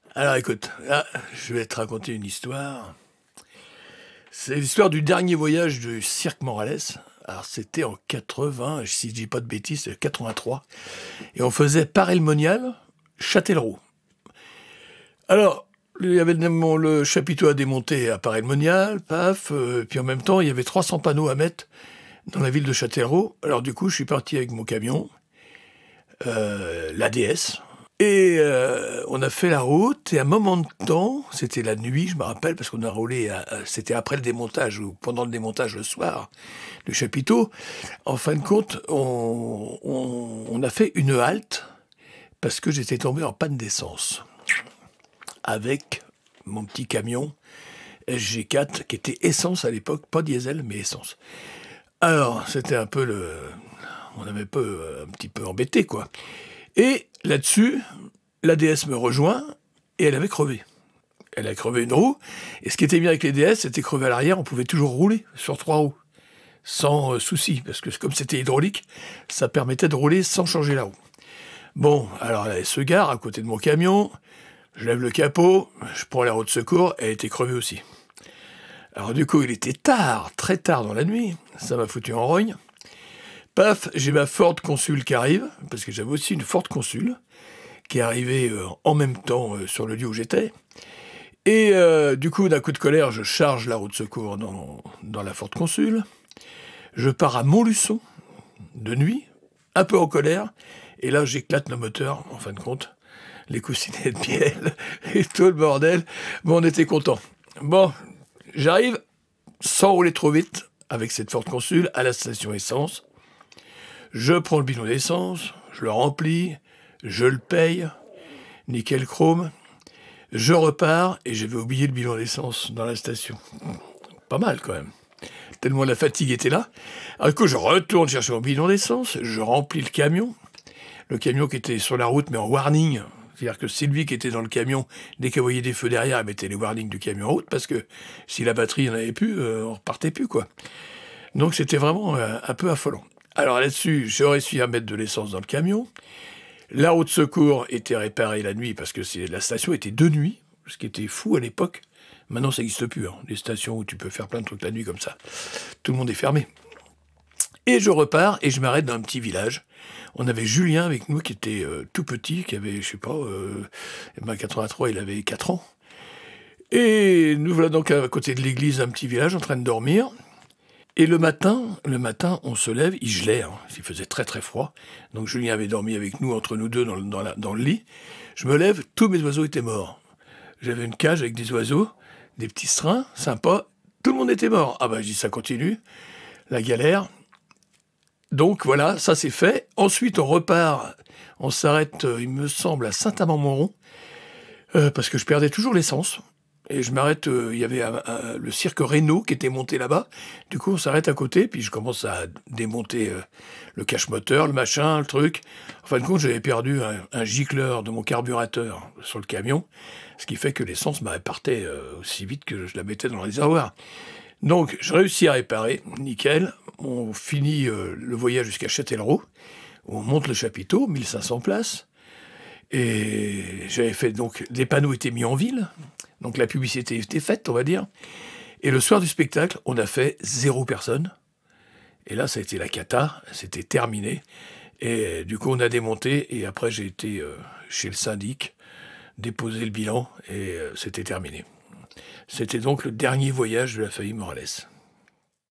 Alors écoute, là, je vais te raconter une histoire. C'est l'histoire du dernier voyage du Cirque Morales. Alors c'était en 80, si je dis pas de bêtises, c'est 83. Et on faisait Paray-le-Monial, Châtellerault. Alors, il y avait le chapiteau à démonter à Paray-le-Monial, paf, puis en même temps, il y avait 300 panneaux à mettre dans la ville de Châtellerault. Alors du coup, je suis parti avec mon camion, l'ADS, et on a fait la route, et à un moment de temps, c'était la nuit, je me rappelle, parce qu'on a roulé, c'était après le démontage, ou pendant le démontage le soir, du chapiteau. En fin de compte, on a fait une halte, parce que j'étais tombé en panne d'essence, avec mon petit camion SG4, qui était essence à l'époque, pas diesel, mais essence. Alors, c'était un peu on avait un petit peu embêté, quoi. Et là-dessus, l'ADS me rejoint, et elle avait crevé. Elle a crevé une roue, et ce qui était bien avec les DS, c'était crevé à l'arrière, on pouvait toujours rouler sur 3 roues, sans souci, parce que comme c'était hydraulique, ça permettait de rouler sans changer la roue. Bon, alors elle se gare à côté de mon camion, je lève le capot, je prends la roue de secours, elle était crevée aussi. Alors du coup, il était tard, très tard dans la nuit, ça m'a foutu en rogne. Paf, j'ai ma Ford Consul qui arrive, parce que j'avais aussi une Ford Consul, qui est arrivée en même temps sur le lieu où j'étais. Et du coup, d'un coup de colère, je charge la roue de secours dans la Ford Consul. Je pars à Montluçon, de nuit, un peu en colère, et là, j'éclate le moteur, en fin de compte, les coussinets de miel, et tout le bordel. Bon, on était contents. Bon, j'arrive, sans rouler trop vite, avec cette Ford Consul, à la station essence. Je prends le bidon d'essence, je le remplis, je le paye, nickel chrome. Je repars et j'avais oublié le bilan d'essence dans la station. Pas mal quand même. Tellement la fatigue était là. Alors du coup, je retourne chercher mon bidon d'essence, je remplis le camion qui était sur la route mais en warning. C'est-à-dire que Sylvie qui était dans le camion, dès qu'elle voyait des feux derrière, elle mettait les warnings du camion en route parce que si la batterie n'en avait plus, on repartait plus, quoi. Donc c'était vraiment un peu affolant. Alors là-dessus, j'ai réussi à mettre de l'essence dans le camion. La roue de secours était réparée la nuit parce que la station était de nuit, ce qui était fou à l'époque. Maintenant, ça n'existe plus, hein, les stations où tu peux faire plein de trucs la nuit comme ça. Tout le monde est fermé. Et je repars et je m'arrête dans un petit village. On avait Julien avec nous qui était tout petit, qui avait, je sais pas, 83, il avait 4 ans. Et nous voilà donc à côté de l'église, un petit village, en train de dormir. Et le matin, on se lève, il gelait, hein, il faisait très très froid. Donc Julien avait dormi avec nous, entre nous deux, dans le lit. Je me lève, tous mes oiseaux étaient morts. J'avais une cage avec des oiseaux, des petits serins, sympas. Tout le monde était mort. Ah bah je dis, ça continue, la galère. Donc voilà, ça c'est fait. Ensuite, on repart, on s'arrête, il me semble, à Saint-Amand-Montrond, parce que je perdais toujours l'essence. Et je m'arrête, il y avait le cirque Reynaud qui était monté là-bas. Du coup, on s'arrête à côté, puis je commence à démonter le cache-moteur, le machin, le truc. En fin de compte, j'avais perdu un gicleur de mon carburateur sur le camion, ce qui fait que l'essence partait aussi vite que je la mettais dans le réservoir. Donc, je réussis à réparer, nickel. On finit le voyage jusqu'à Châtellerault. On monte le chapiteau, 1500 places. Et j'avais fait, donc, les panneaux étaient mis en ville. Donc la publicité était faite, on va dire. Et le soir du spectacle, on a fait 0 personne. Et là, ça a été la cata, c'était terminé. Et du coup, on a démonté, et après, j'ai été chez le syndic, déposer le bilan, et c'était terminé. C'était donc le dernier voyage de la famille Morales.